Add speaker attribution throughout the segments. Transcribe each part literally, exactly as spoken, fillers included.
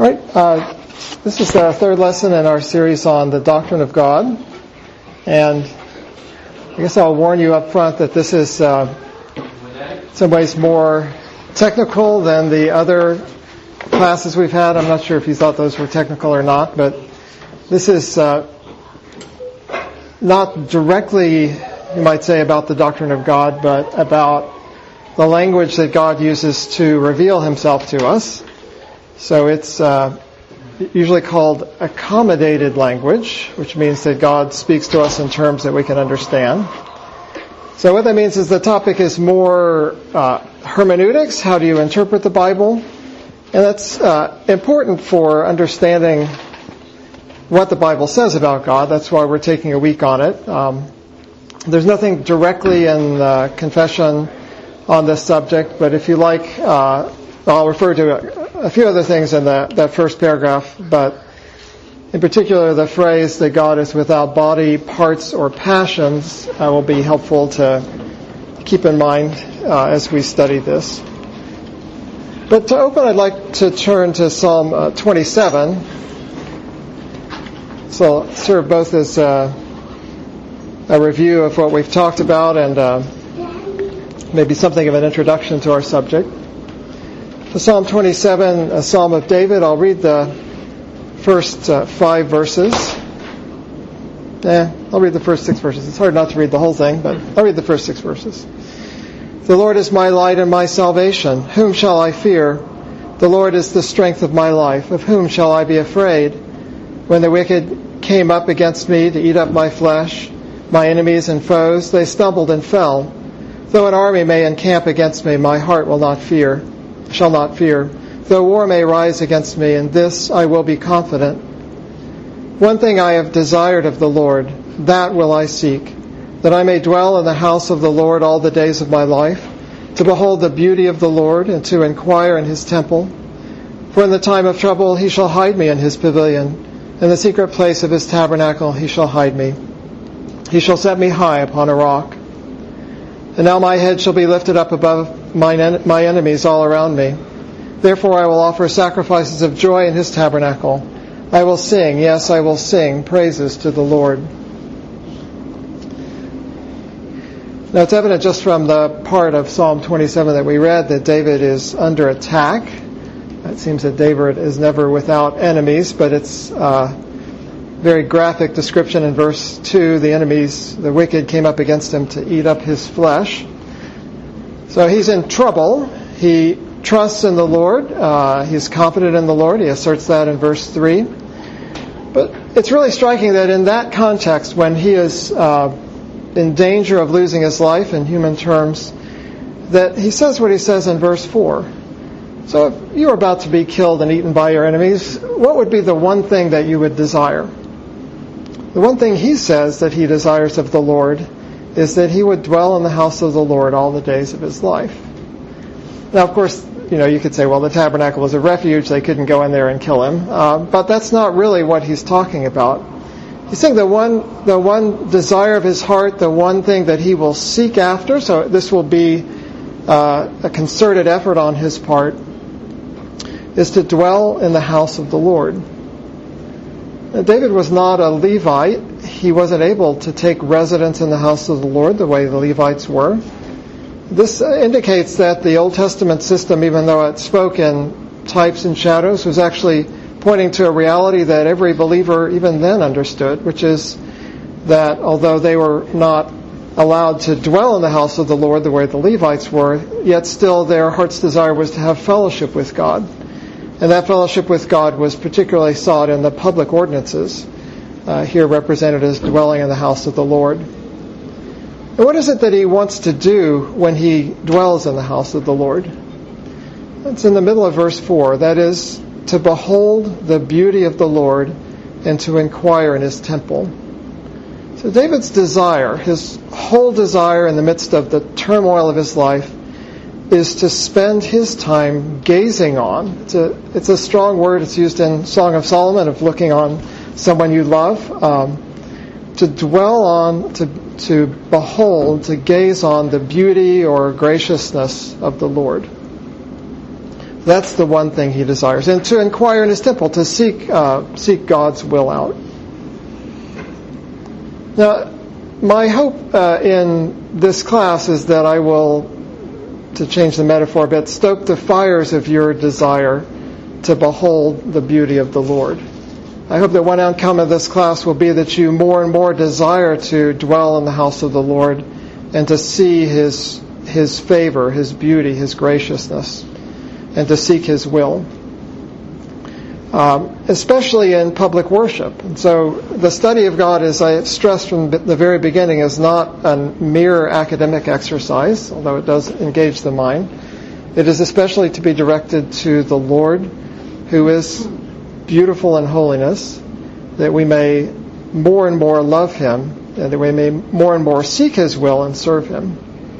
Speaker 1: Right. Uh, this is the third lesson in our series on the doctrine of God. And I guess I'll warn you up front that this is uh, in some ways more technical than the other classes we've had. I'm not sure if you thought those were technical or not, but this is uh, not directly, you might say, about the doctrine of God, but about the language that God uses to reveal Himself to us. So it's uh, usually called accommodated language, which means that God speaks to us in terms that we can understand. So what that means is the topic is more uh, hermeneutics. How do you interpret the Bible? And that's uh, important for understanding what the Bible says about God. That's why we're taking a week on it. Um, there's nothing directly in uh, confession on this subject, but if you like, uh, I'll refer to a, a few other things in the, that first paragraph, but in particular the phrase that God is without body, parts, or passions uh, will be helpful to keep in mind uh, as we study this. But to open, I'd like to turn to Psalm uh, twenty-seven. So I'll serve both as uh, a review of what we've talked about and uh, maybe something of an introduction to our subject. So Psalm twenty-seven, a Psalm of David. I'll read the first uh, five verses. Eh, I'll read the first six verses. It's hard not to read the whole thing, but I'll read the first six verses. The Lord is my light and my salvation. Whom shall I fear? The Lord is the strength of my life. Of whom shall I be afraid? When the wicked came up against me to eat up my flesh, my enemies and foes, they stumbled and fell. Though an army may encamp against me, my heart will not fear, shall not fear. Though war may rise against me, in this I will be confident. One thing I have desired of the Lord, that will I seek, that I may dwell in the house of the Lord all the days of my life, to behold the beauty of the Lord and to inquire in His temple. For in the time of trouble He shall hide me in His pavilion. In the secret place of His tabernacle He shall hide me. He shall set me high upon a rock. And now my head shall be lifted up above mine en- my enemies all around me. Therefore I will offer sacrifices of joy in His tabernacle. I will sing, yes, I will sing praises to the Lord. Now it's evident just from the part of Psalm twenty-seven that we read that David is under attack. It seems that David is never without enemies, but it's a very graphic description in verse two. The enemies, the wicked, came up against him to eat up his flesh. So he's in trouble. He trusts in the Lord. Uh, he's confident in the Lord. He asserts that in verse three. But it's really striking that in that context, when he is uh, in danger of losing his life in human terms, that he says what he says in verse four. So if you were about to be killed and eaten by your enemies, what would be the one thing that you would desire? The one thing he says that he desires of the Lord is that he would dwell in the house of the Lord all the days of his life. Now, of course, you know, you could say, well, the tabernacle was a refuge. They couldn't go in there and kill him. Uh, but that's not really what he's talking about. He's saying the one, the one desire of his heart, the one thing that he will seek after, so this will be uh, a concerted effort on his part, is to dwell in the house of the Lord. Now, David was not a Levite. He wasn't able to take residence in the house of the Lord the way the Levites were. This indicates that the Old Testament system, even though it spoke in types and shadows, was actually pointing to a reality that every believer even then understood, which is that although they were not allowed to dwell in the house of the Lord the way the Levites were, yet still their heart's desire was to have fellowship with God. And that fellowship with God was particularly sought in the public ordinances, uh, here represented as dwelling in the house of the Lord. And what is it that he wants to do when he dwells in the house of the Lord? It's in the middle of verse four. That is, to behold the beauty of the Lord and to inquire in His temple. So David's desire, his whole desire in the midst of the turmoil of his life, is to spend his time gazing on. It's a, it's a strong word. It's used in Song of Solomon of looking on someone you love. Um, to dwell on, to, to behold, to gaze on the beauty or graciousness of the Lord. That's the one thing he desires. And to inquire in his temple, to seek uh, seek God's will out. Now, my hope uh, in this class is that I will, to change the metaphor a bit, stoke the fires of your desire to behold the beauty of the Lord. I hope that one outcome of this class will be that you more and more desire to dwell in the house of the Lord and to see His His favor, His beauty, His graciousness, and to seek His will, um, especially in public worship. And so the study of God, as I stressed from the very beginning, is not a mere academic exercise, although it does engage the mind. It is especially to be directed to the Lord, who is beautiful in holiness, that we may more and more love Him, and that we may more and more seek His will and serve Him.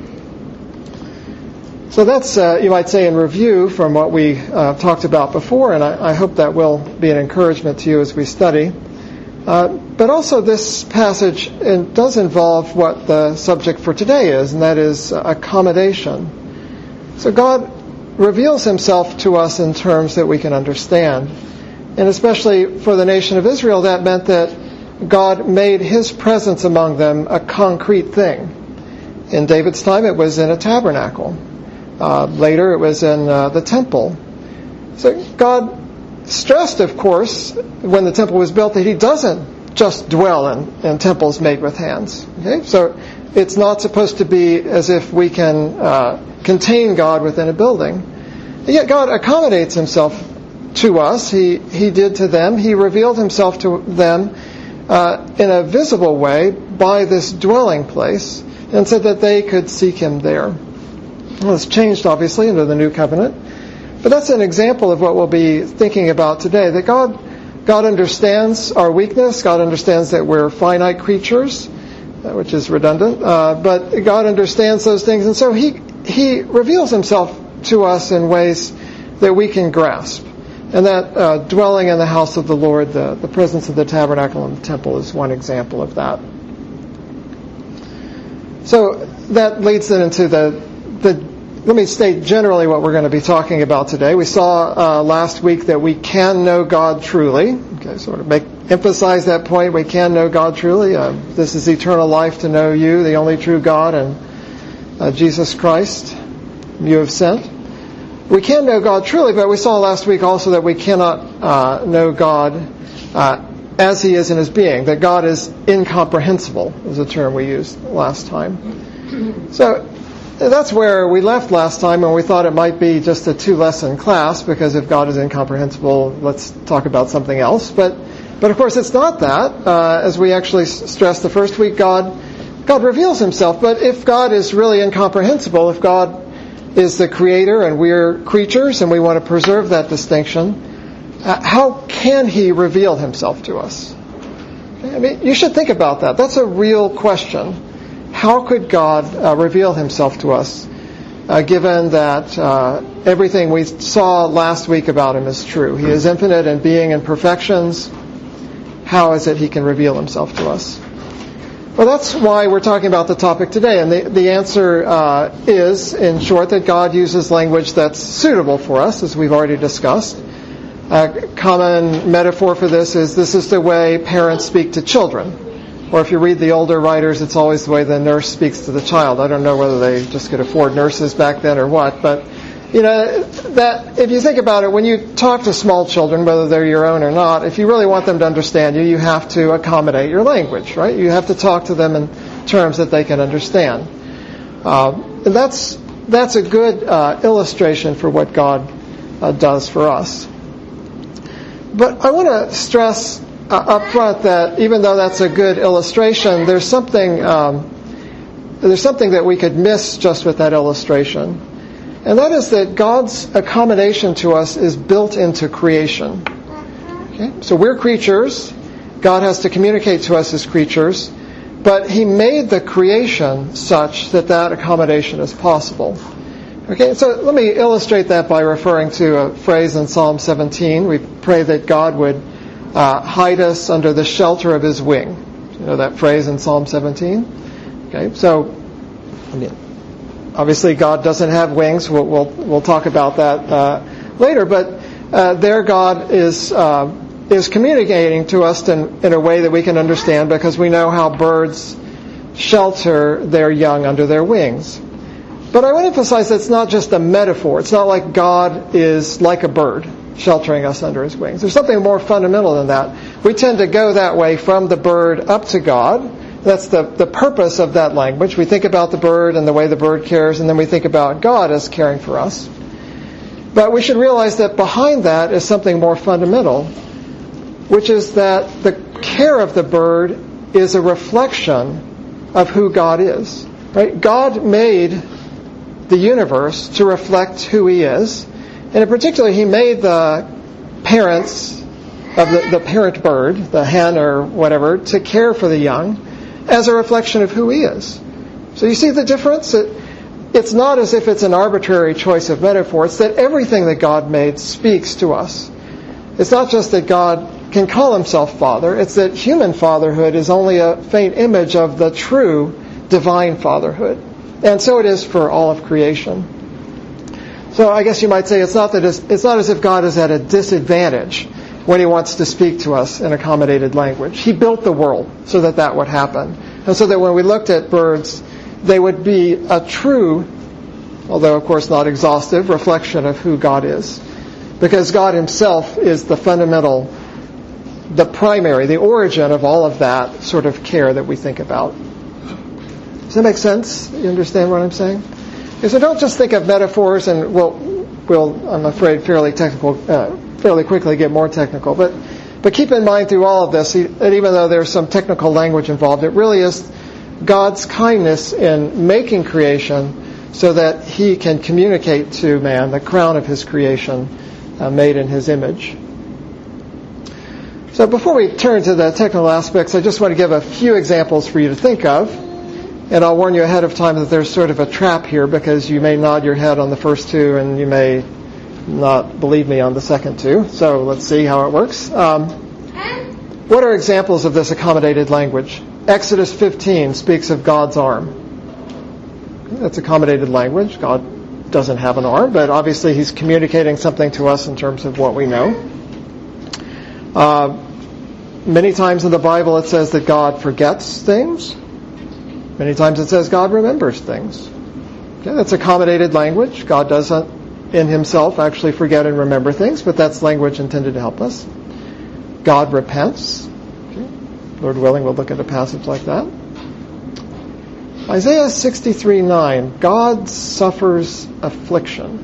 Speaker 1: So that's, uh, you might say, in review from what we uh, talked about before, and I, I hope that will be an encouragement to you as we study. Uh, but also this passage it does involve what the subject for today is, and that is accommodation. So God reveals Himself to us in terms that we can understand. And especially for the nation of Israel, that meant that God made His presence among them a concrete thing. In David's time, it was in a tabernacle. Uh, later, it was in uh, the temple. So God stressed, of course, when the temple was built, that He doesn't just dwell in, in temples made with hands. Okay? So it's not supposed to be as if we can uh, contain God within a building. And yet God accommodates Himself to us. He He did to them. He revealed Himself to them uh, in a visible way by this dwelling place, and said that they could seek Him there. Well, it's changed, obviously, under the New Covenant. But that's an example of what we'll be thinking about today, that God God understands our weakness. God understands that we're finite creatures, which is redundant. Uh, but God understands those things, and so He He reveals Himself to us in ways that we can grasp. And that uh, dwelling in the house of the Lord, the, the presence of the tabernacle and the temple, is one example of that. So that leads then into the, the let me state generally what we're going to be talking about today. We saw uh, last week that we can know God truly. Okay, sort of make emphasize that point. We can know God truly. Uh, this is eternal life, to know you, the only true God, and uh, Jesus Christ, you have sent. We can know God truly, but we saw last week also that we cannot uh, know God uh, as He is in His being, that God is incomprehensible, was a term we used last time. So that's where we left last time, and we thought it might be just a two-lesson class, because if God is incomprehensible, let's talk about something else. But, but of course, it's not that. Uh, as we actually stressed the first week, God, God reveals Himself. But if God is really incomprehensible, if God is the Creator and we're creatures and we want to preserve that distinction, uh, how can He reveal Himself to us? I mean, you should think about that. That's a real question. How could God uh, reveal Himself to us, uh, given that uh, everything we saw last week about Him is true? He is infinite in being and perfections. How is it He can reveal Himself to us? Well, that's why we're talking about the topic today. And the, the answer uh, is, in short, that God uses language that's suitable for us, as we've already discussed. A common metaphor for this is, this is the way parents speak to children. Or if you read the older writers, it's always the way the nurse speaks to the child. I don't know whether they just could afford nurses back then or what, but you know, that if you think about it, when you talk to small children, whether they're your own or not, if you really want them to understand you, you have to accommodate your language, right? You have to talk to them in terms that they can understand. Uh, and that's that's a good uh, illustration for what God uh, does for us. But I want to stress uh, up front that even though that's a good illustration, there's something um, there's something that we could miss just with that illustration. And that is that God's accommodation to us is built into creation. Okay? So we're creatures. God has to communicate to us as creatures. But He made the creation such that that accommodation is possible. Okay, so let me illustrate that by referring to a phrase in Psalm seventeen. We pray that God would uh, hide us under the shelter of His wing. You know that phrase in Psalm seventeen? Okay, so I mean, obviously, God doesn't have wings. We'll we'll, we'll talk about that uh, later. But uh, there God is uh, is communicating to us in, in a way that we can understand, because we know how birds shelter their young under their wings. But I want to emphasize that it's not just a metaphor. It's not like God is like a bird sheltering us under his wings. There's something more fundamental than that. We tend to go that way from the bird up to God. That's the, the purpose of that language. We think about the bird and the way the bird cares, and then we think about God as caring for us. But we should realize that behind that is something more fundamental, which is that the care of the bird is a reflection of who God is. Right? God made the universe to reflect who he is. And in particular, he made the parents of the, the parent bird, the hen or whatever, to care for the young as a reflection of who he is. So you see the difference? It, it's not as if it's an arbitrary choice of metaphor. It's that everything that God made speaks to us. It's not just that God can call himself Father. It's that human fatherhood is only a faint image of the true divine fatherhood. And so it is for all of creation. So I guess you might say it's not that it's, it's not as if God is at a disadvantage when he wants to speak to us in accommodated language. He built the world so that that would happen. And so that when we looked at birds, they would be a true, although of course not exhaustive, reflection of who God is. Because God himself is the fundamental, the primary, the origin of all of that sort of care that we think about. Does that make sense? You understand what I'm saying? Okay, so don't just think of metaphors, and we'll, we'll I'm afraid, fairly technical, uh, fairly quickly get more technical. But, but keep in mind through all of this that even though there's some technical language involved, it really is God's kindness in making creation so that he can communicate to man the crown of his creation, uh, made in his image. So before we turn to the technical aspects, I just want to give a few examples for you to think of. And I'll warn you ahead of time that there's sort of a trap here, because you may nod your head on the first two and you may not believe me on the second two. So let's see how it works. Um, what are examples of this accommodated language? Exodus fifteen speaks of God's arm. That's accommodated language. God doesn't have an arm, but obviously he's communicating something to us in terms of what we know. Uh, many times in the Bible it says that God forgets things. Many times it says God remembers things. Okay, that's accommodated language. God doesn't in himself actually forget and remember things, but that's language intended to help us. God repents. Okay. Lord willing, we'll look at a passage like that. Isaiah sixty-three nine, God suffers affliction.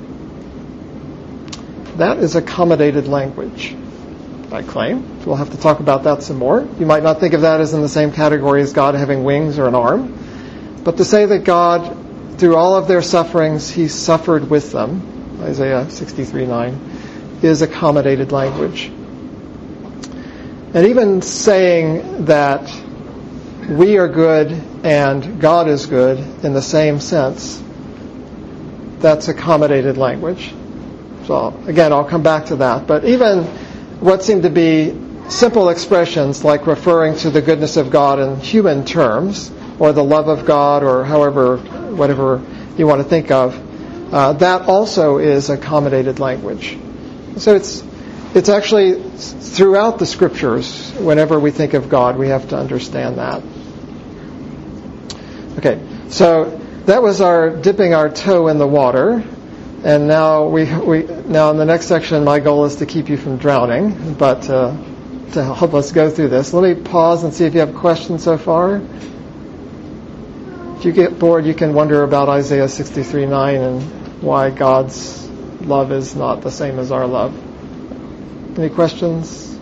Speaker 1: That is accommodated language, I claim. We'll have to talk about that some more. You might not think of that as in the same category as God having wings or an arm. But to say that God, through all of their sufferings, he suffered with them, Isaiah sixty-three nine, is accommodated language. And even saying that we are good and God is good in the same sense, that's accommodated language. So again, I'll come back to that. But even what seem to be simple expressions like referring to the goodness of God in human terms, or the love of God, or however, whatever you want to think of, uh, that also is accommodated language. So it's it's actually throughout the Scriptures, whenever we think of God, we have to understand that. Okay, so that was our dipping our toe in the water. And now we, we now in the next section, my goal is to keep you from drowning, but uh, to help us go through this. Let me pause and see if you have questions so far. If you get bored, you can wonder about Isaiah sixty-three nine and why God's love is not the same as our love. Any questions?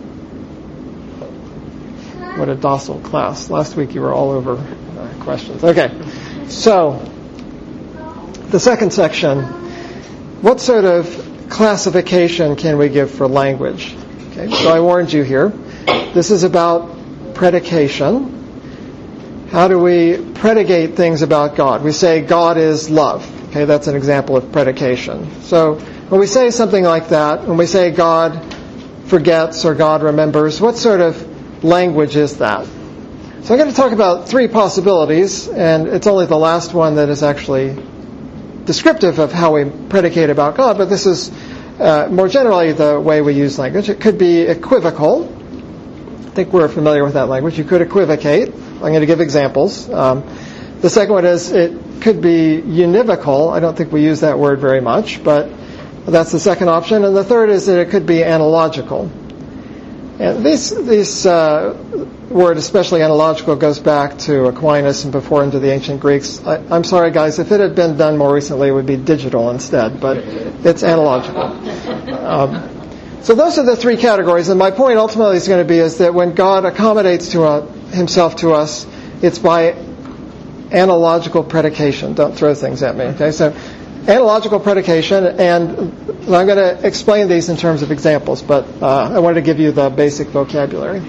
Speaker 1: What a docile class. Last week you were all over uh, questions. Okay, so the second section. What sort of classification can we give for language? Okay, so I warned you here. This is about predication. How do we predicate things about God? We say God is love. Okay, that's an example of predication. So when we say something like that, when we say God forgets or God remembers, what sort of language is that? So I'm going to talk about three possibilities, and it's only the last one that is actually descriptive of how we predicate about God, but this is uh, more generally, the way we use language, it could be equivocal. I think we're familiar with that language. You could equivocate. I'm going to give examples. Um, the second one is it could be univocal. I don't think we use that word very much, but that's the second option. And the third is that it could be analogical. And this, this uh, word, especially analogical, goes back to Aquinas and before into the ancient Greeks. I, I'm sorry, guys, if it had been done more recently, it would be digital instead, but it's analogical. Um, so those are the three categories, and my point ultimately is going to be is that when God accommodates to uh, himself to us, it's by analogical predication. Don't throw things at me, okay? So analogical predication, and I'm going to explain these in terms of examples, but uh, I wanted to give you the basic vocabulary.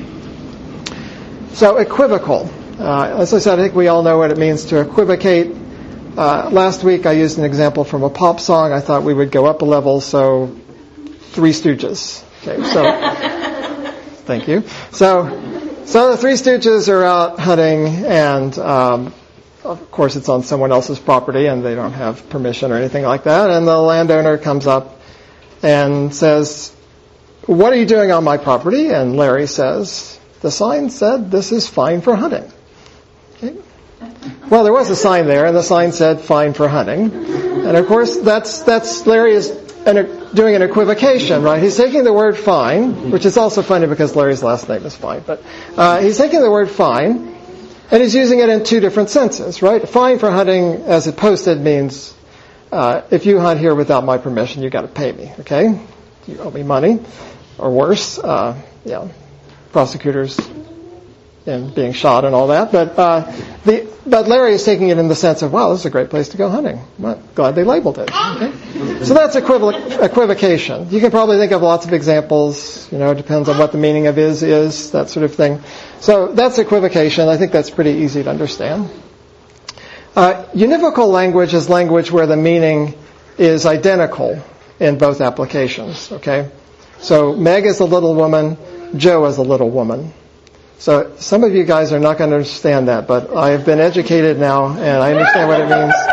Speaker 1: So equivocal. Uh, as I said, I think we all know what it means to equivocate. Uh, last week I used an example from a pop song. I thought we would go up a level, so Three Stooges. Okay, so thank you. So, so the Three Stooges are out hunting, and um, of course it's on someone else's property, and they don't have permission or anything like that. And the landowner comes up and says, "What are you doing on my property?" And Larry says, "The sign said this is fine for hunting." Okay. Well, there was a sign there, and the sign said "fine for hunting," and of course that's that's Larry is an, doing an equivocation, right? He's taking the word "fine," which is also funny because Larry's last name is Fine, but uh, he's taking the word "fine," and he's using it in two different senses, right? "Fine for hunting," as it posted, means uh, if you hunt here without my permission, you got to pay me, okay? You owe me money, or worse, uh, yeah, prosecutors and being shot and all that. But uh, the but Larry is taking it in the sense of, wow, this is a great place to go hunting. I'm glad they labeled it. Okay? So that's equivoc- equivocation. You can probably think of lots of examples. You know, it depends on what the meaning of is, is, that sort of thing. So that's equivocation. I think that's pretty easy to understand. Uh, univocal language is language where the meaning is identical in both applications. Okay? So Meg is a little woman, Joe is a little woman. So some of you guys are not going to understand that, but I have been educated now, and I understand what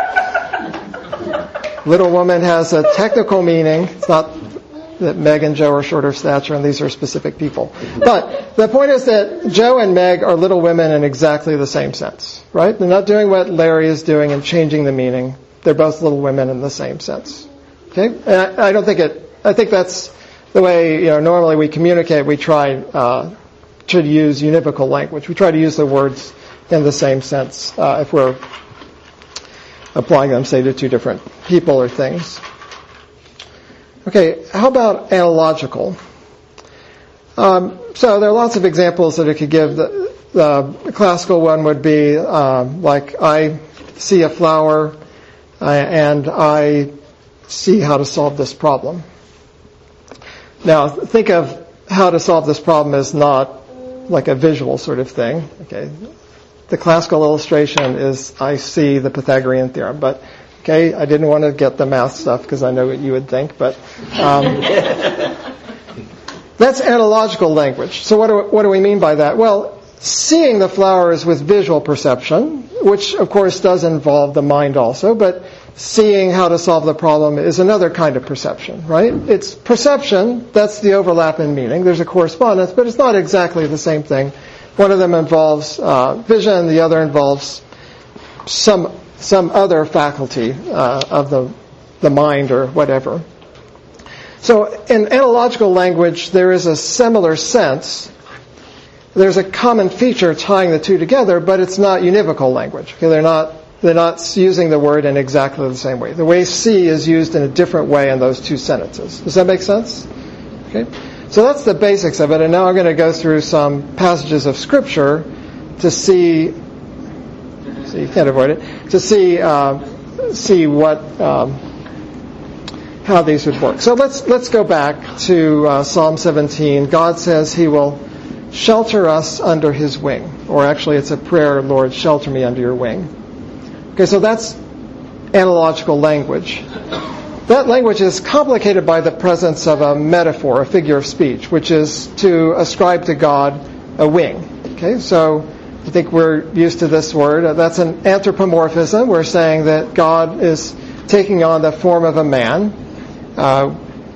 Speaker 1: it means. Little woman has a technical meaning. It's not that Meg and Joe are shorter of stature, and these are specific people. But the point is that Joe and Meg are little women in exactly the same sense, right? They're not doing what Larry is doing and changing the meaning. They're both little women in the same sense. Okay? And I, I don't think it, I think that's the way, you know, normally we communicate. We try, uh, to use univocal language. We try to use the words in the same sense uh, if we're applying them, say, to two different people or things. Okay, how about analogical? Um, so there are lots of examples that I could give. The, the classical one would be uh, like I see a flower uh, and I see how to solve this problem. Now, think of how to solve this problem as not like a visual sort of thing. Okay, the classical illustration is I see the Pythagorean theorem, but okay, I didn't want to get the math stuff because I know what you would think, but um, that's analogical language. So what do, what do we mean by that? Well, seeing the flower is with visual perception, which of course does involve the mind also, but seeing how to solve the problem is another kind of perception, right? It's perception, that's the overlap in meaning. There's a correspondence, but it's not exactly the same thing. One of them involves uh, vision, the other involves some some other faculty uh, of the the mind or whatever. So in analogical language, there is a similar sense. There's a common feature tying the two together, but it's not univocal language. Okay, they're not They're not using the word in exactly the same way. The way see is used in a different way in those two sentences. Does that make sense? Okay. So that's the basics of it. And now I'm going to go through some passages of Scripture to see, so you can't avoid it, to see uh, see what um, how these would work. So let's let's go back to uh, Psalm seventeen. God says He will shelter us under His wing. Or actually it's a prayer, Lord, shelter me under your wing. Okay, so that's analogical language. That language is complicated by the presence of a metaphor, a figure of speech, which is to ascribe to God a wing. Okay, so I think we're used to this word. That's an anthropomorphism. We're saying that God is taking on the form of a man. Uh,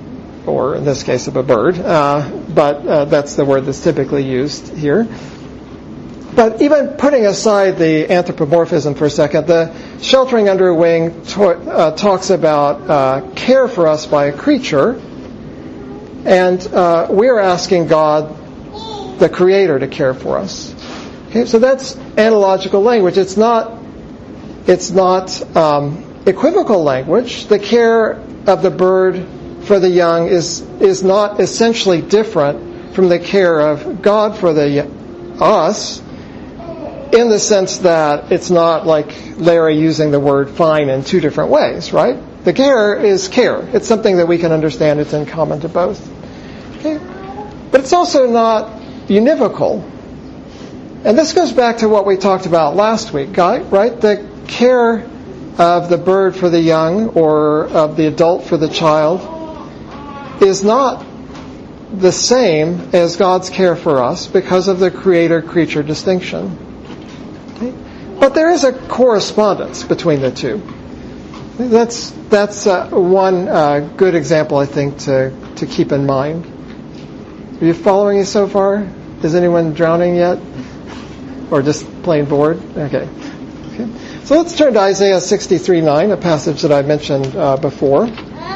Speaker 1: or in this case of a bird, uh, but uh, that's the word that's typically used here. But even putting aside the anthropomorphism for a second, the sheltering under a wing to- uh, talks about uh, care for us by a creature, and uh, we're asking God, the Creator, to care for us. Okay, so that's analogical language. It's not, it's not um, equivocal language. The care of the bird for the young is is not essentially different from the care of God for the us, in the sense that it's not like Larry using the word fine in two different ways, right? The care is care. It's something that we can understand. It's in common to both. Okay? But it's also not univocal. And this goes back to what we talked about last week, right? The care of the bird for the young or of the adult for the child is not the same as God's care for us because of the creator-creature distinction. Okay? But there is a correspondence between the two. That's that's uh, one uh, good example, I think, to, to keep in mind. Are you following me so far? Is anyone drowning yet? Or just plain bored? Okay. okay. So let's turn to Isaiah sixty-three nine, a passage that I mentioned uh, before.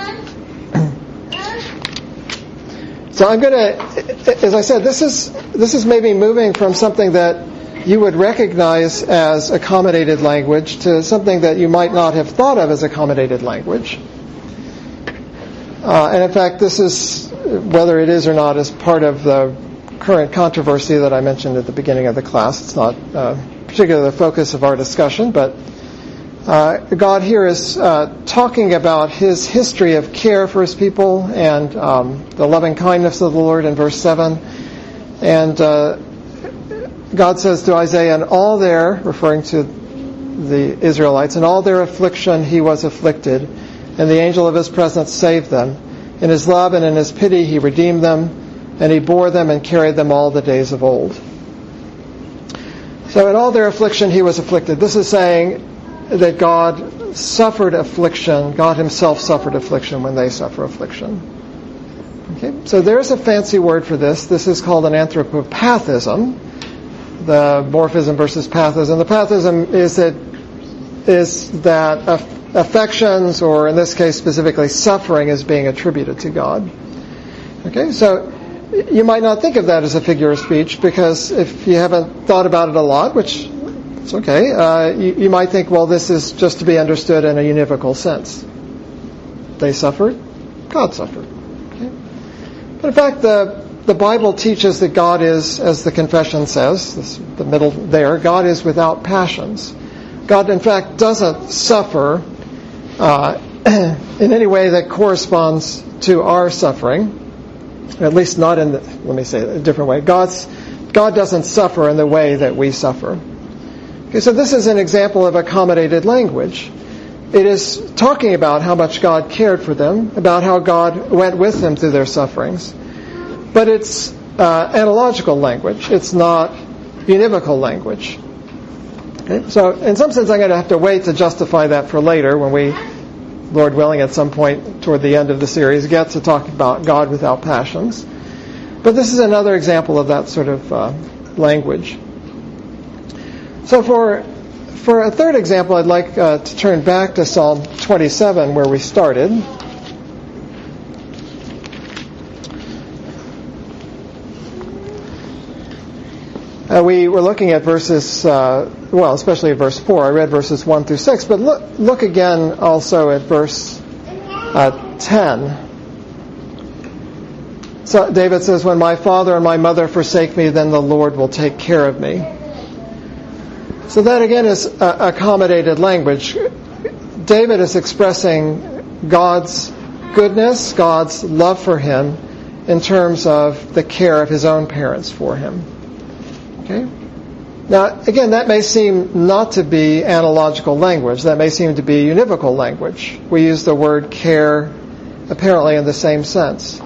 Speaker 1: So I'm going to, as I said, this is this is maybe moving from something that you would recognize as accommodated language to something that you might not have thought of as accommodated language. Uh, and in fact, this is, whether it is or not, is part of the current controversy that I mentioned at the beginning of the class. It's not uh, particularly the focus of our discussion, but uh, God here is uh, talking about his history of care for his people and um, the loving kindness of the Lord in verse seven. And uh, God says to Isaiah, in all their, referring to the Israelites, in all their affliction he was afflicted, and the angel of his presence saved them. In his love and in his pity he redeemed them, and he bore them and carried them all the days of old. So in all their affliction he was afflicted. This is saying that God suffered affliction, God himself suffered affliction when they suffer affliction. Okay, so there's a fancy word for this. This is called an anthropopathism. The morphism versus pathism. The pathism is that is that affections, or in this case specifically suffering, is being attributed to God. Okay, so you might not think of that as a figure of speech, because if you haven't thought about it a lot, which it's okay, uh, you, you might think, well, this is just to be understood in a univocal sense. They suffered, God suffered. Okay? But in fact, the The Bible teaches that God is, as the confession says, this, the middle there, God is without passions. God, in fact, doesn't suffer uh, in any way that corresponds to our suffering, at least not in the, let me say it a different way. God's, God doesn't suffer in the way that we suffer. Okay, so this is an example of accommodated language. It is talking about how much God cared for them, about how God went with them through their sufferings. But it's uh, analogical language. It's not univocal language. Okay? So in some sense I'm going to have to wait to justify that for later when we, Lord willing, at some point toward the end of the series, get to talk about God without passions. But this is another example of that sort of uh, language. So for for a third example, I'd like uh, to turn back to Psalm twenty-seven, where we started. Uh, we were looking at verses, uh, well, especially at verse four. I read verses one through six, but look, look again also at verse uh, ten. So David says, when my father and my mother forsake me, then the Lord will take care of me. So that again is uh, accommodated language. David is expressing God's goodness, God's love for him in terms of the care of his own parents for him. Okay? Now, again, that may seem not to be analogical language. That may seem to be univocal language. We use the word care apparently in the same sense.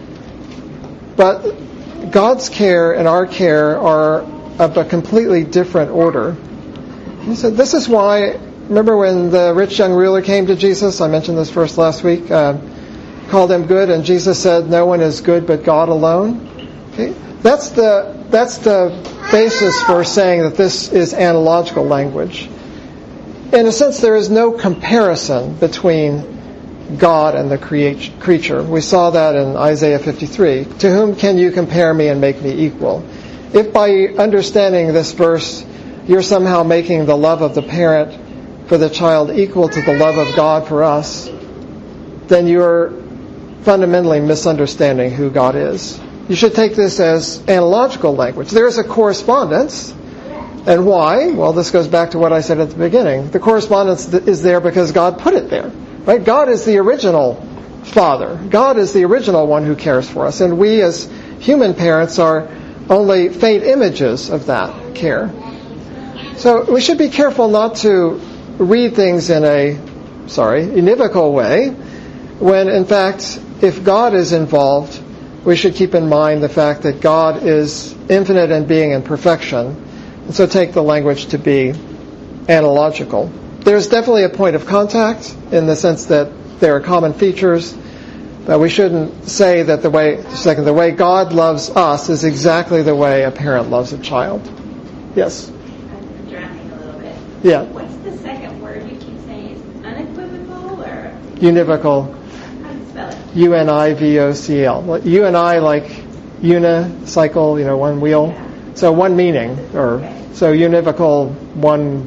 Speaker 1: But God's care and our care are of a completely different order. He said, this is why, remember when the rich young ruler came to Jesus? I mentioned this verse last week. Uh, called him good, and Jesus said, no one is good but God alone. Okay? That's the, that's the basis for saying that this is analogical language. In a sense, there is no comparison between God and the create, creature. We saw that in Isaiah fifty-three. To whom can you compare me and make me equal? If by understanding this verse, you're somehow making the love of the parent for the child equal to the love of God for us, then you're fundamentally misunderstanding who God is. You should take this as analogical language. There is a correspondence. And why? Well, this goes back to what I said at the beginning. The correspondence is there because God put it there. Right? God is the original Father. God is the original one who cares for us. And we as human parents are only faint images of that care. So we should be careful not to read things in a, sorry, univocal way, when in fact, if God is involved, we should keep in mind the fact that God is infinite in being and perfection. And so take the language to be analogical. There's definitely a point of contact in the sense that there are common features, but we shouldn't say that the way, second, the way God loves us is exactly the way a parent loves a child. Yes?
Speaker 2: I'm drowning a little bit.
Speaker 1: Yeah.
Speaker 2: What's the second word you keep saying? Is unequivocal or?
Speaker 1: Univocal.
Speaker 2: How do you spell it?
Speaker 1: U N I V O C L. U N I like unicycle, you know, one wheel.
Speaker 2: Yeah.
Speaker 1: So one meaning, or
Speaker 2: Okay.
Speaker 1: so univocal, one.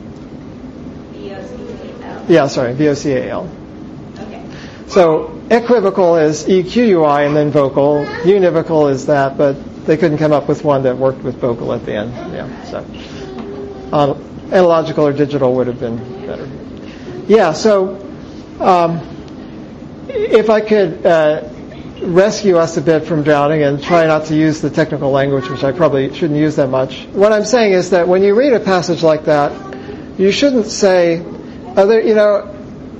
Speaker 2: V O C A L.
Speaker 1: Yeah, sorry, V O C A L.
Speaker 2: Okay.
Speaker 1: So equivocal is E Q U I and then vocal. Univocal is that, but they couldn't come up with one that worked with vocal at the end. Yeah, so uh, analogical or digital would have been better. Yeah, so um, if I could uh, rescue us a bit from drowning and try not to use the technical language, which I probably shouldn't use that much. What I'm saying is that when you read a passage like that, you shouldn't say, other, you know,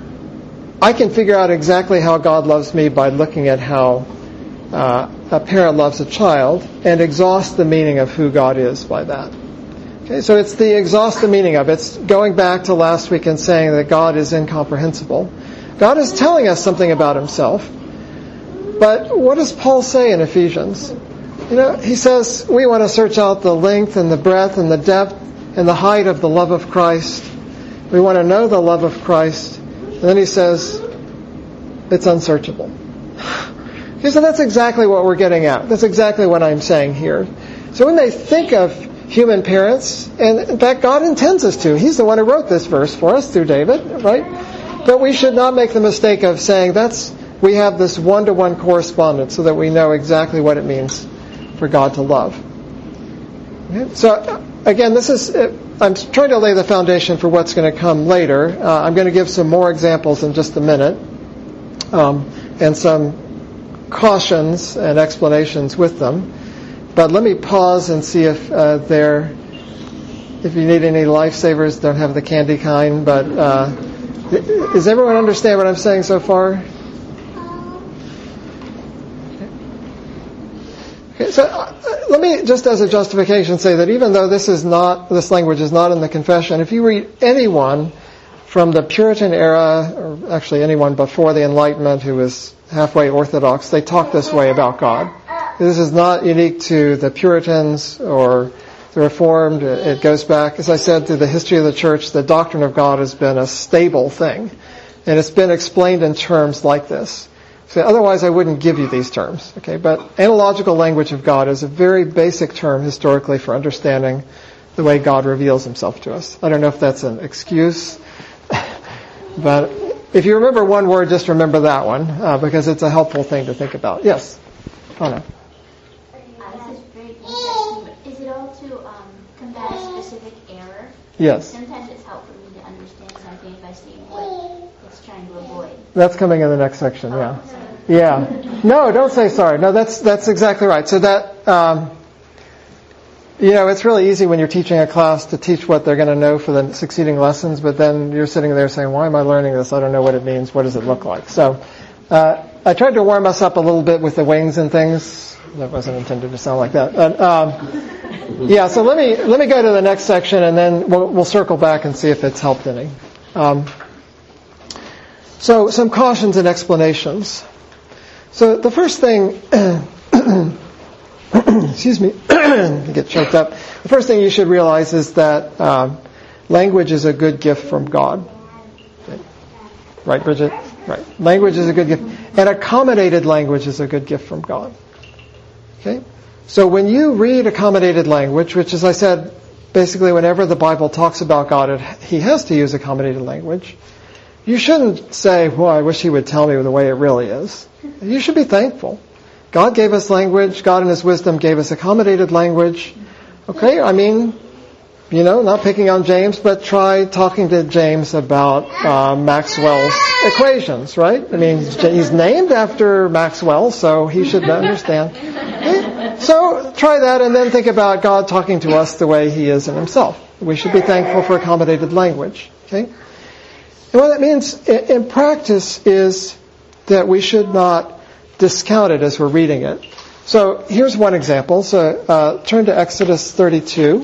Speaker 1: I can figure out exactly how God loves me by looking at how uh, a parent loves a child, and exhaust the meaning of who God is by that. Okay, so it's the exhaust the meaning of it. It's going back to last week and saying that God is incomprehensible. God is telling us something about himself. But what does Paul say in Ephesians? You know, he says we want to search out the length and the breadth and the depth and the height of the love of Christ. We want to know the love of Christ. And then he says it's unsearchable. Okay, so that's exactly what we're getting at. That's exactly what I'm saying here. So we may think of human parents, and in fact God intends us to. He's the one who wrote this verse for us through David, right? But we should not make the mistake of saying that's we have this one-to-one correspondence so that we know exactly what it means for God to love. Okay? So, again, this is, I'm trying to lay the foundation for what's going to come later. Uh, I'm going to give some more examples in just a minute, um, and some cautions and explanations with them. But let me pause and see if uh, there, if you need any lifesavers, don't have the candy kind, but uh, does everyone understand what I'm saying so far? Okay, so uh, let me, just as a justification, say that even though this is not, this language is not in the confession, if you read anyone from the Puritan era, or actually anyone before the Enlightenment who was halfway Orthodox, they talk this way about God. This is not unique to the Puritans or the Reformed. It goes back, as I said, to the history of the church. The doctrine of God has been a stable thing, and it's been explained in terms like this. So otherwise I wouldn't give you these terms. Okay, but analogical language of God is a very basic term historically for understanding the way God reveals himself to us. I don't know if that's an excuse, but if you remember one word, just remember that one, uh, because it's a helpful thing to think about. Yes? Anna.
Speaker 3: Is it all to um, combat a specific error?
Speaker 1: Yes.
Speaker 3: Sometimes it's helpful for me to understand something by seeing what it's trying to avoid.
Speaker 1: That's coming in the next section, yeah.
Speaker 3: Oh,
Speaker 1: Yeah. No, don't say sorry. No, that's that's exactly right. So that, um, you know, it's really easy when you're teaching a class to teach what they're going to know for the succeeding lessons, but then you're sitting there saying, why am I learning this? I don't know what it means. What does it look like? So uh, I tried to warm us up a little bit with the wings and things. That wasn't intended to sound like that. But, um, yeah, so let me let me go to the next section, and then we'll, we'll circle back and see if it's helped any. Um, so some cautions and explanations. So the first thing, excuse me, get choked up. The first thing you should realize is that uh, language is a good gift from God. Okay. Right, Bridget? Right. Language is a good gift. And accommodated language is a good gift from God. Okay? So when you read accommodated language, which, as I said, basically whenever the Bible talks about God, it, he has to use accommodated language. You shouldn't say, well, I wish he would tell me the way it really is. You should be thankful. God gave us language. God in his wisdom gave us accommodated language. Okay, I mean, you know, not picking on James, but try talking to James about uh, Maxwell's equations, right? I mean, he's named after Maxwell, so he should understand. Okay? So try that and then think about God talking to us the way he is in himself. We should be thankful for accommodated language. Okay? And what that means in practice is that we should not discount it as we're reading it. So here's one example. So uh, turn to Exodus thirty-two.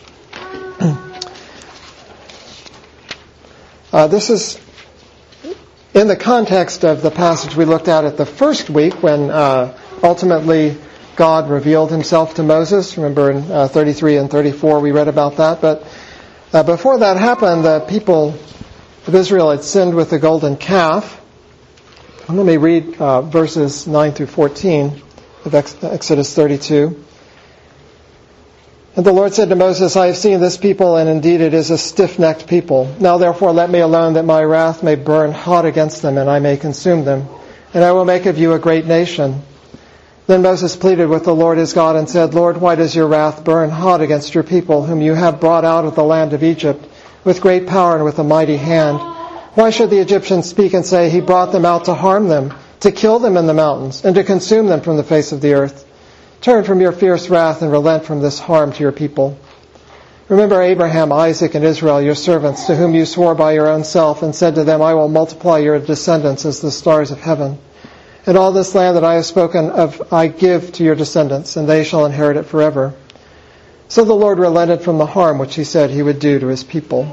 Speaker 1: Uh, this is in the context of the passage we looked at at the first week when uh, ultimately God revealed himself to Moses. Remember in uh, thirty-three and thirty-four we read about that. But uh, before that happened, the people of Israel had sinned with the golden calf. And let me read uh, verses nine through fourteen of Ex- Exodus thirty-two. And the Lord said to Moses, I have seen this people, and indeed it is a stiff-necked people. Now therefore let me alone, that my wrath may burn hot against them, and I may consume them. And I will make of you a great nation. Then Moses pleaded with the Lord his God and said, Lord, why does your wrath burn hot against your people, whom you have brought out of the land of Egypt, with great power and with a mighty hand? Why should the Egyptians speak and say, he brought them out to harm them, to kill them in the mountains, and to consume them from the face of the earth? Turn from your fierce wrath and relent from this harm to your people. Remember Abraham, Isaac, and Israel, your servants, to whom you swore by your own self, and said to them, I will multiply your descendants as the stars of heaven. And all this land that I have spoken of I give to your descendants, and they shall inherit it forever. So the Lord relented from the harm which he said he would do to his people.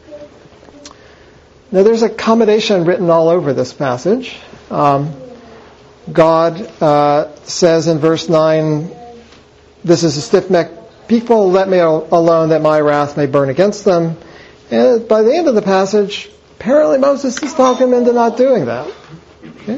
Speaker 1: Now there's accommodation written all over this passage. Um, God uh, says in verse nine, this is a stiff-necked people, let me alone that my wrath may burn against them. And by the end of the passage, apparently Moses is talking into not doing that. Okay?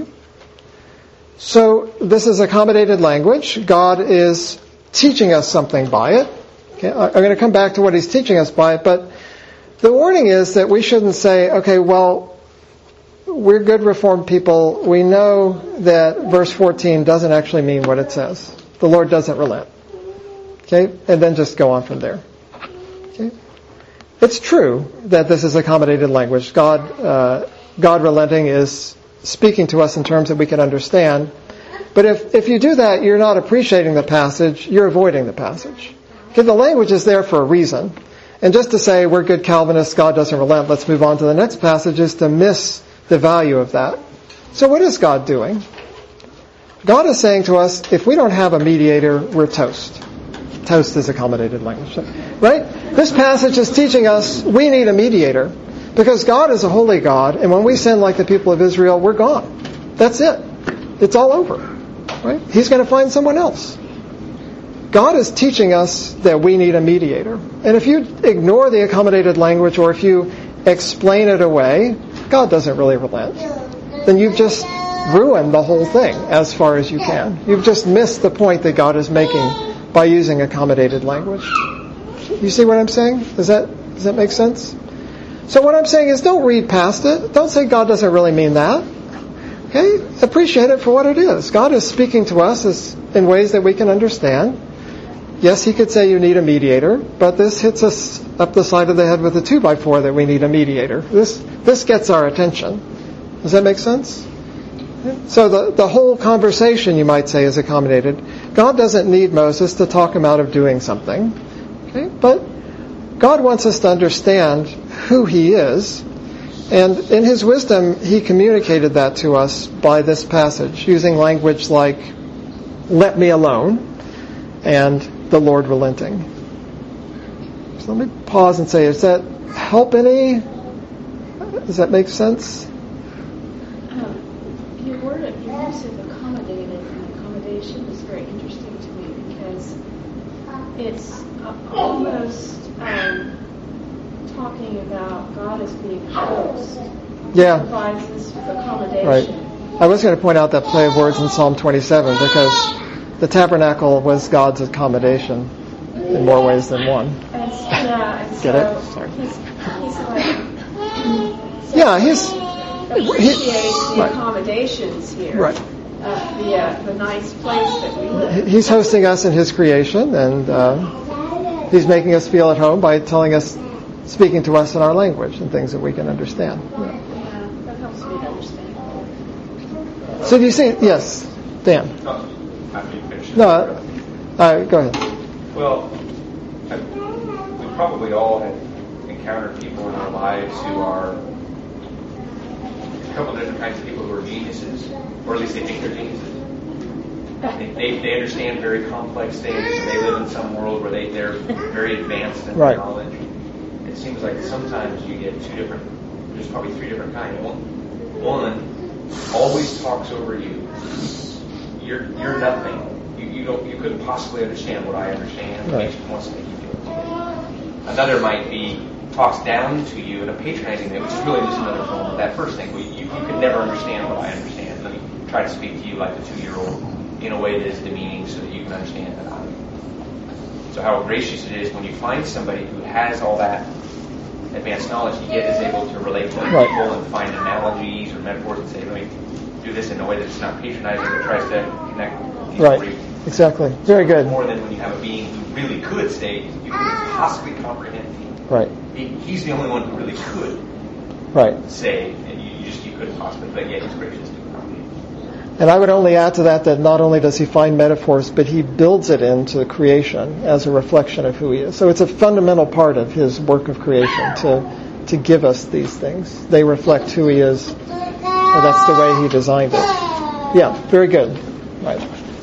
Speaker 1: So this is accommodated language. God is teaching us something by it. Okay? I'm going to come back to what he's teaching us by it, but the warning is that we shouldn't say, okay, well, we're good Reformed people. We know that verse fourteen doesn't actually mean what it says. The Lord doesn't relent. Okay? And then just go on from there. Okay? It's true that this is accommodated language. God, uh, God relenting is speaking to us in terms that we can understand. But if, if you do that, you're not appreciating the passage, you're avoiding the passage. Okay? The language is there for a reason. And just to say, we're good Calvinists, God doesn't relent, let's move on to the next passage, is to miss the value of that. So what is God doing? God is saying to us, if we don't have a mediator, we're toast. Toast is accommodated language, right? This passage is teaching us we need a mediator because God is a holy God, and when we sin like the people of Israel, we're gone. That's it. It's all over, right? He's going to find someone else. God is teaching us that we need a mediator. And if you ignore the accommodated language or if you explain it away, God doesn't really relent. Then you've just ruined the whole thing as far as you can. You've just missed the point that God is making by using accommodated language. You see what I'm saying? Does that does that make sense? So what I'm saying is don't read past it. Don't say God doesn't really mean that. Okay? Appreciate it for what it is. God is speaking to us as, in ways that we can understand. Yes, he could say you need a mediator, but this hits us up the side of the head with a two by four that we need a mediator. This this gets our attention. Does that make sense? So the, the whole conversation, you might say, is accommodated. God doesn't need Moses to talk him out of doing something. Okay? But God wants us to understand who he is. And in his wisdom, he communicated that to us by this passage, using language like, let me alone, and the Lord relenting. So let me pause and say, does that help any? Does that make sense?
Speaker 4: Um, your word of your use of accommodated accommodation is very interesting to me because it's almost um, talking about God as being a host.
Speaker 1: Yeah.
Speaker 4: Provides us with accommodation.
Speaker 1: Right. I was going to point out that play of words in Psalm twenty-seven because the tabernacle was God's accommodation in more ways than one.
Speaker 4: And, yeah, and
Speaker 1: Get
Speaker 4: so
Speaker 1: it? Sorry.
Speaker 4: He's, he's like,
Speaker 1: Yeah, he's
Speaker 4: appreciates the
Speaker 1: right.
Speaker 4: accommodations here.
Speaker 1: Right.
Speaker 4: Uh, the uh, the nice place that we live.
Speaker 1: He's hosting us in His creation, and uh, He's making us feel at home by telling us, speaking to us in our language and things that we can understand. Yeah.
Speaker 4: Yeah, that helps me to understand.
Speaker 1: So do you see? Yes, Dan.
Speaker 5: No, I mean, finish.
Speaker 1: No, uh, go ahead.
Speaker 5: Well, I, we probably all have encountered people in our lives who are a couple of different kinds of people who are geniuses, or at least they think they're geniuses. They, they, they understand very complex things. They live in some world where they, they're very advanced in
Speaker 1: Right.
Speaker 5: knowledge. It seems like sometimes you get two different, there's probably three different kinds. One, one always talks over you. You're you're nothing. You you don't you couldn't possibly understand what I understand.
Speaker 1: Right.
Speaker 5: He wants to make you feel intimidated. Another might be talks down to you in a patronizing way, which is really just another form of that first thing. You, you, you could never understand what I understand. Let me try to speak to you like a two-year-old in a way that is demeaning so that you can understand that I. So how gracious it is when you find somebody who has all that advanced knowledge, yet is able to relate to other
Speaker 1: Right.
Speaker 5: people and find analogies or metaphors and say, let me do this in a way that's not patronizing, but tries to connect people
Speaker 1: Right.
Speaker 5: where you-
Speaker 1: Exactly. Very good.
Speaker 5: more than when you have a being who really could say, you could possibly comprehend me.
Speaker 1: Right.
Speaker 5: He, he's the only one who really could
Speaker 1: Right.
Speaker 5: say, and you, you just you couldn't possibly, but yet he's gracious to accommodate.
Speaker 1: And I would only add to that that not only does He find metaphors, but He builds it into creation as a reflection of who He is. So it's a fundamental part of His work of creation to to give us these things. They reflect who He is, or that's the way He designed it. Yeah, very good. Right.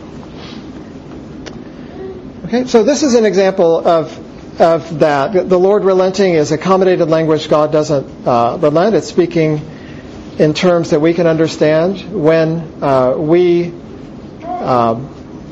Speaker 1: Okay, so this is an example of of that. The Lord relenting is accommodated language. God doesn't uh, relent. It's speaking in terms that we can understand. When uh, we, um,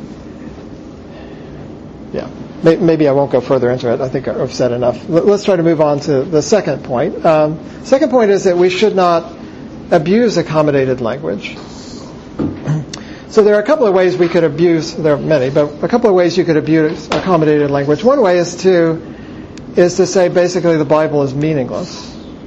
Speaker 1: yeah, may, maybe I won't go further into it. I think I've said enough. Let's try to move on to the second point. Um, second point is that we should not abuse accommodated language. So there are a couple of ways we could abuse, there are many, but a couple of ways you could abuse accommodated language. One way is to is to say basically the Bible is meaningless.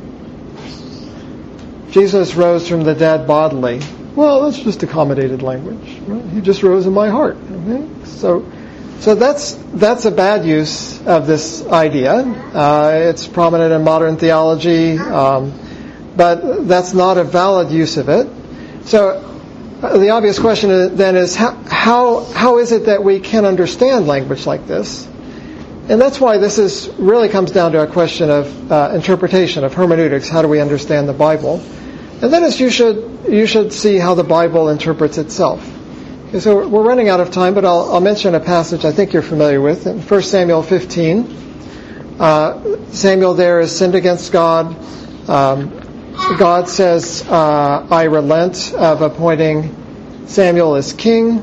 Speaker 1: Jesus rose from the dead bodily. Well, that's just accommodated language. Right? He just rose in my heart. Okay? So so that's that's a bad use of this idea. Uh, it's prominent in modern theology, um, but that's not a valid use of it. So the obvious question then is how, how how is it that we can understand language like this? And that's why this is really comes down to a question of uh, interpretation, of hermeneutics. How do we understand the Bible? And then is you should you should see how the Bible interprets itself. Okay, so we're running out of time, but I'll, I'll mention a passage I think you're familiar with in First Samuel fifteen. Uh, Samuel there has sinned against God. Um, God says, uh, I relent of appointing Samuel as king.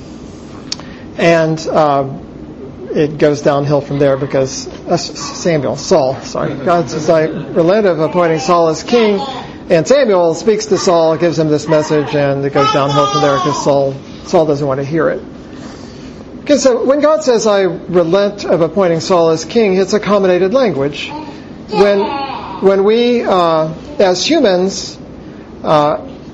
Speaker 1: And uh, it goes downhill from there because uh, Samuel, Saul, sorry. God says, I relent of appointing Saul as king. And Samuel speaks to Saul, gives him this message, and it goes downhill from there because Saul, Saul doesn't want to hear it. Okay, so when God says, I relent of appointing Saul as king, it's accommodated language. When when we, uh, as humans, uh,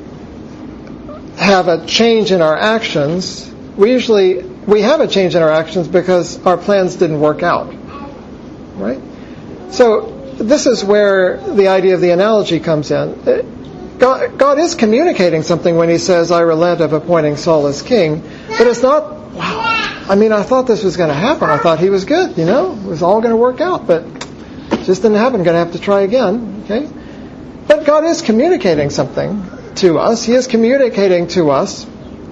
Speaker 1: have a change in our actions, we usually, we have a change in our actions because our plans didn't work out. Right? So, this is where the idea of the analogy comes in. God, God is communicating something when He says, I relent of appointing Saul as king, but it's not, wow, I mean, I thought this was going to happen. I thought he was good, you know, it was all going to work out, but it just didn't happen. I'm going to have to try again, okay? But God is communicating something to us. He is communicating to us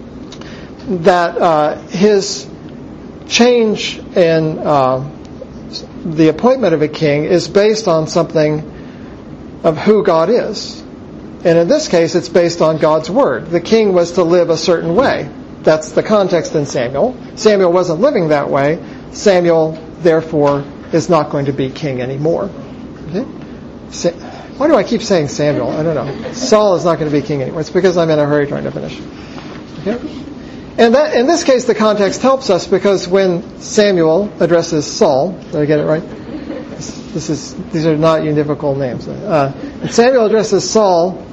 Speaker 1: that uh, His change in uh, the appointment of a king is based on something of who God is. And in this case, it's based on God's word. The king was to live a certain way. That's the context in Samuel. Samuel wasn't living that way. Samuel, therefore, is not going to be king anymore. Okay? Sa- Why do I keep saying Samuel? I don't know. Saul is not going to be king anymore. It's because I'm in a hurry trying to finish. Okay? And that, in this case, the context helps us because when Samuel addresses Saul, did I get it right? This, this is these are not univocal names. Uh, when Samuel addresses Saul,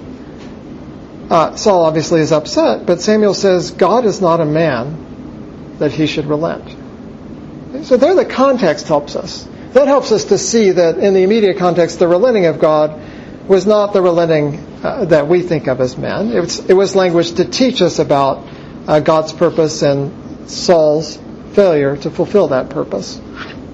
Speaker 1: uh, Saul obviously is upset, but Samuel says, God is not a man that he should relent. Okay? So there the context helps us. That helps us to see that in the immediate context, the relenting of God was not the relenting uh, that we think of as men. It was, it was language to teach us about uh, God's purpose and Saul's failure to fulfill that purpose.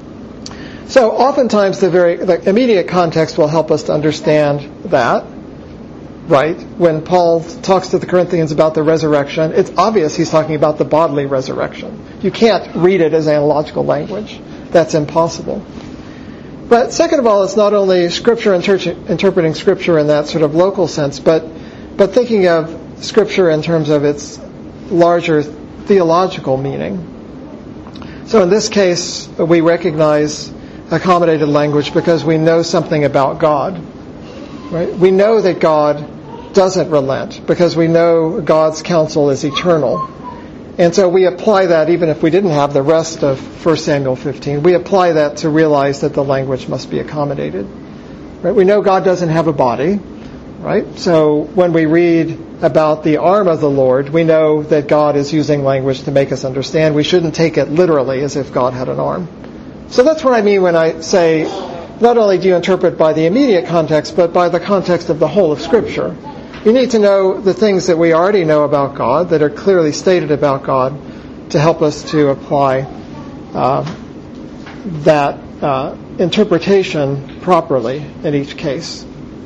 Speaker 1: So oftentimes the very the immediate context will help us to understand that, right? When Paul talks to the Corinthians about the resurrection, it's obvious he's talking about the bodily resurrection. You can't read it as analogical language. That's impossible. But second of all, it's not only Scripture inter- interpreting Scripture in that sort of local sense, but but thinking of Scripture in terms of its larger theological meaning. So in this case, we recognize accommodated language because we know something about God. Right? We know that God doesn't relent because we know God's counsel is eternal. And so we apply that even if we didn't have the rest of First Samuel fifteen. We apply that to realize that the language must be accommodated. Right? We know God doesn't have a body. Right? So when we read about the arm of the Lord, we know that God is using language to make us understand. We shouldn't take it literally as if God had an arm. So that's what I mean when I say not only do you interpret by the immediate context, but by the context of the whole of Scripture. You need to know the things that we already know about God, that are clearly stated about God, to help us to apply uh, that uh, interpretation properly in each case.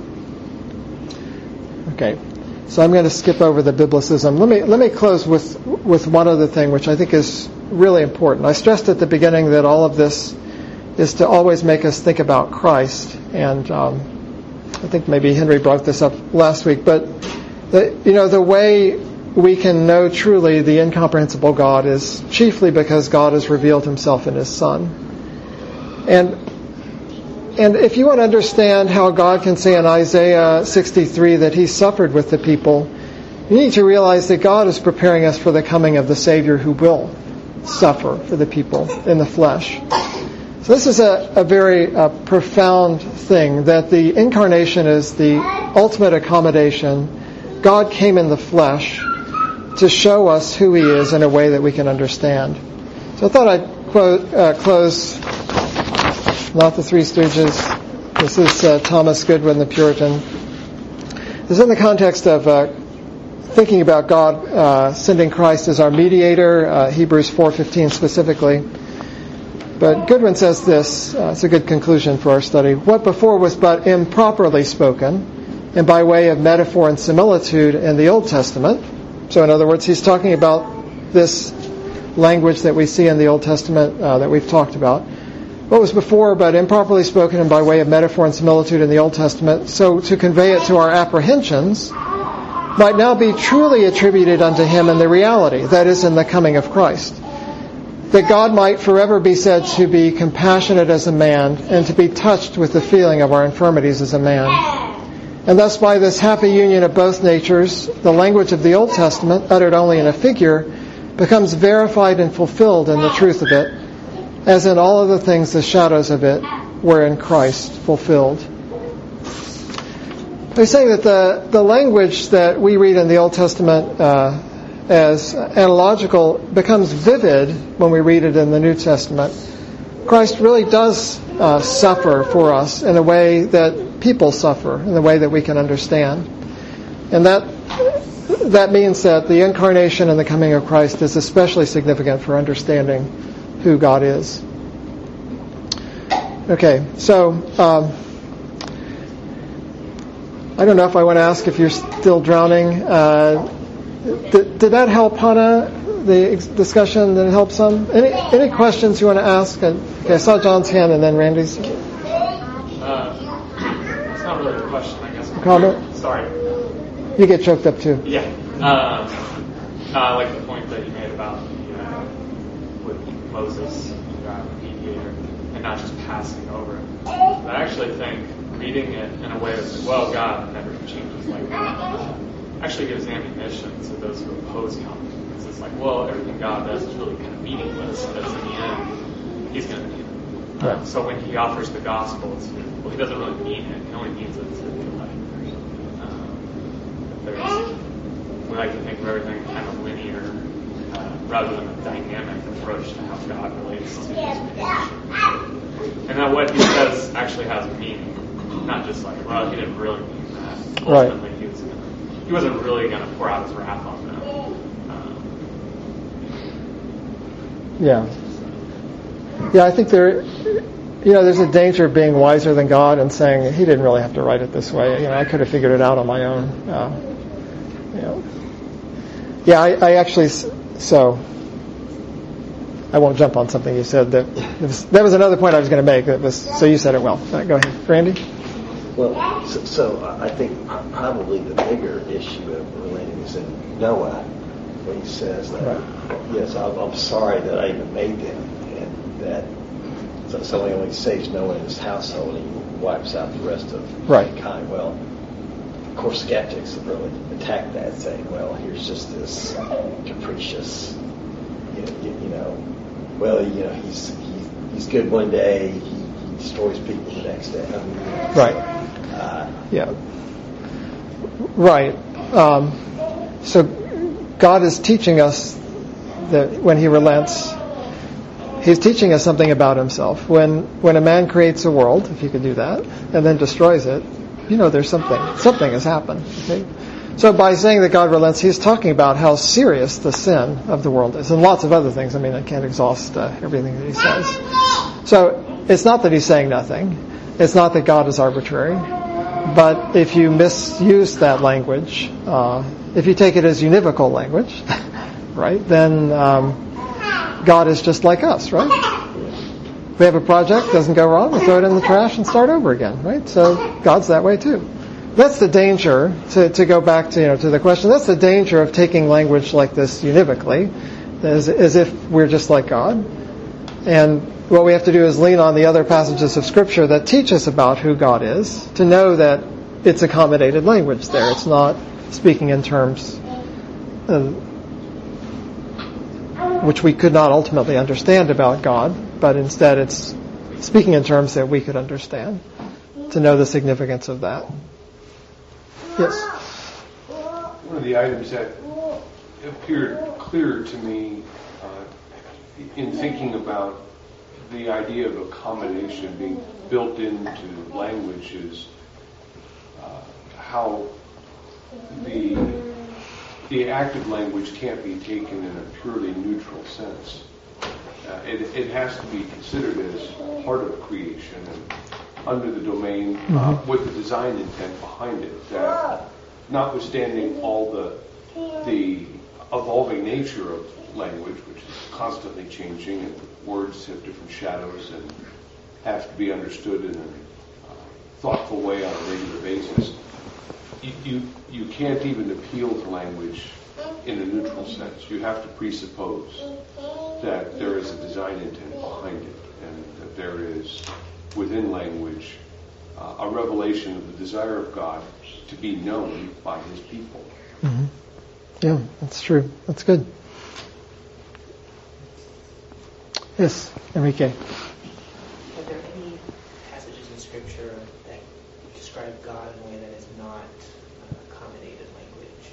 Speaker 1: Okay, so I'm going to skip over the biblicism. Let me let me close with with one other thing, which I think is really important. I stressed at the beginning that all of this is to always make us think about Christ, and um, I think maybe Henry brought this up last week, but the, you know, the way we can know truly the incomprehensible God is chiefly because God has revealed himself in his Son. And and if you want to understand how God can say in Isaiah sixty-three that he suffered with the people, you need to realize that God is preparing us for the coming of the Savior who will suffer for the people in the flesh. So this is a, a very uh, profound thing, that the incarnation is the ultimate accommodation. God came in the flesh to show us who he is in a way that we can understand. So I thought I'd quote, uh, close, not the Three Stooges. This is uh, Thomas Goodwin, the Puritan. This is in the context of uh, thinking about God uh, sending Christ as our mediator, uh, Hebrews four fifteen specifically. But Goodwin says this, uh, it's a good conclusion for our study. What before was but improperly spoken, and by way of metaphor and similitude in the Old Testament. So in other words, he's talking about this language that we see in the Old Testament uh, that we've talked about. What was before but improperly spoken and by way of metaphor and similitude in the Old Testament, so to convey it to our apprehensions, might now be truly attributed unto him in the reality, that is, in the coming of Christ. That God might forever be said to be compassionate as a man and to be touched with the feeling of our infirmities as a man. And thus by this happy union of both natures, the language of the Old Testament, uttered only in a figure, becomes verified and fulfilled in the truth of it, as in all other things the shadows of it were in Christ fulfilled. He's saying that the, the language that we read in the Old Testament uh, as analogical becomes vivid when we read it in the New Testament. Christ really does uh, suffer for us in a way that people suffer, in a way that we can understand. And that that means that the incarnation and the coming of Christ is especially significant for understanding who God is. Okay, so um, I don't know if I want to ask if you're still drowning. Uh, Did, did that help, Hannah? The ex- discussion, did it help some? Any any questions you want to ask? Okay, I saw John's hand and then Randy's.
Speaker 6: Uh, it's not really a question, I guess.
Speaker 1: Comment?
Speaker 6: Sorry.
Speaker 1: You get choked up too.
Speaker 6: Yeah. Uh, uh, I like the point that you made Moses and God, the mediator, and not just passing over it. But I actually think reading it in a way that's like, well, God never changes like that, actually gives ammunition to those who oppose God. Because it's like, well, everything God does is really kind of meaningless, because in the end, He's going to need it.
Speaker 1: Right.
Speaker 6: So when He offers the gospel, it's, well, He doesn't really mean it. He only means it to be like, um, there's, we like to think of everything kind of linear, uh, rather than a dynamic approach to how God relates to His creation. And that what He says actually has meaning, not just like, well, He didn't really mean that. Ultimately,
Speaker 1: Right.
Speaker 6: He was gonna, He wasn't really going to pour out His wrath on them. Um,
Speaker 1: Yeah. Yeah, I think there, you know, there's a danger of being wiser than God and saying He didn't really have to write it this way. You know, I could have figured it out on my own. Uh, you know. Yeah, I, I actually, so, I won't jump on something you said. That was, that was another point I was going to make. That was, so you said it well. Uh, go ahead. Randy?
Speaker 7: Well, so, so I think probably the bigger issue of relating is in Noah, when he says that,
Speaker 1: Right.
Speaker 7: yes, I'm, I'm sorry that I even made them, and that so, so he only saves Noah and his household, and he wipes out the rest of
Speaker 1: Right.
Speaker 7: mankind. Well, of course, skeptics have really attacked that, saying, well, here's just this capricious, you know, you, you know well, you know, he's he, he's good one day, he, he destroys people the next day. I mean,
Speaker 1: Right.
Speaker 7: Uh,
Speaker 1: Yeah. Right. Um, so God is teaching us that when He relents, He's teaching us something about Himself. When when a man creates a world, if you could do that, and then destroys it, you know there's something. Something has happened. Okay? So by saying that God relents, He's talking about how serious the sin of the world is, and lots of other things. I mean, I can't exhaust uh, everything that He says. So it's not that He's saying nothing. It's not that God is arbitrary. But if you misuse that language, uh, if you take it as univocal language, right, then um, God is just like us, right? We have a project, doesn't go wrong, we throw it in the trash and start over again, right? So God's that way too. That's the danger, to, to go back to, you know, to the question, that's the danger of taking language like this univocally, as, as if we're just like God. And what we have to do is lean on the other passages of Scripture that teach us about who God is, to know that it's accommodated language there. It's not speaking in terms of, which we could not ultimately understand about God, but instead it's speaking in terms that we could understand, to know the significance of that. Yes?
Speaker 8: One of the items that appeared clear to me uh, in thinking about the idea of accommodation being built into language is uh, how the the active language can't be taken in a purely neutral sense. Uh, it, it has to be considered as part of creation and under the domain uh,
Speaker 1: Mm-hmm.
Speaker 8: with the design intent behind it. That notwithstanding all the the evolving nature of language, which is constantly changing, and words have different shadows and have to be understood in a uh, thoughtful way on a regular basis. You, you you can't even appeal to language in a neutral sense. You have to presuppose that there is a design intent behind it, and that there is within language uh, a revelation of the desire of God to be known by His people.
Speaker 1: Mm-hmm. Yeah, that's true. That's good. Yes, Enrique.
Speaker 9: Are there any passages in Scripture that describe God in a way that is not uh, accommodated language?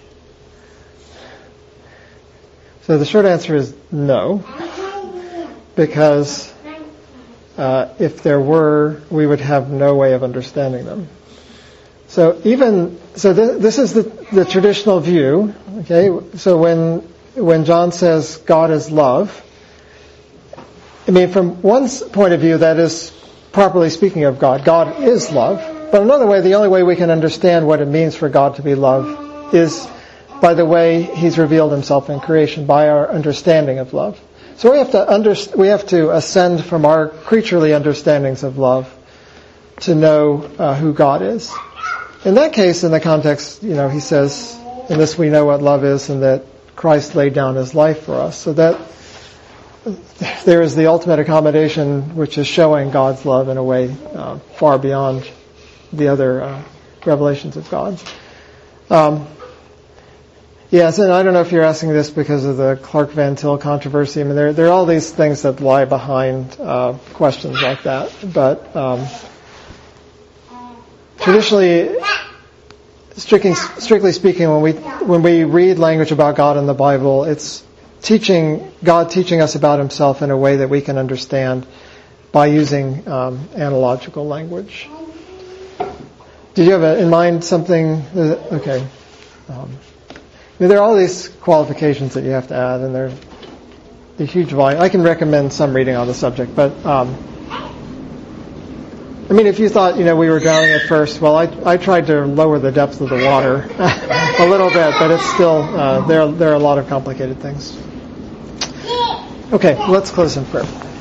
Speaker 1: So the short answer is no, because uh, if there were, we would have no way of understanding them. So even so, th- this is the, the traditional view. Okay, so when when John says God is love, I mean, from one point of view, that is properly speaking of God. God is love. But another way, the only way we can understand what it means for God to be love is by the way He's revealed Himself in creation, by our understanding of love. So we have to under, we have to ascend from our creaturely understandings of love to know uh, who God is. In that case, in the context, you know, He says, "In this we know what love is, and that Christ laid down His life for us." So that there is the ultimate accommodation, which is showing God's love in a way uh, far beyond the other uh, revelations of God. Um, yes, and I don't know if you're asking this because of the Clark Van Til controversy. I mean, there, there are all these things that lie behind uh, questions like that. But um, traditionally, strictly, strictly speaking, when we when we read language about God in the Bible, it's teaching God teaching us about Himself in a way that we can understand by using um, analogical language. Did you have a, in mind something? Okay. Um, I mean, there are all these qualifications that you have to add, and they're a huge volume. I can recommend some reading on the subject, but um, I mean, if you thought, you know, we were drowning at first, well, I I tried to lower the depth of the water a little bit, but it's still uh, there. There are a lot of complicated things. Okay, let's close in prayer.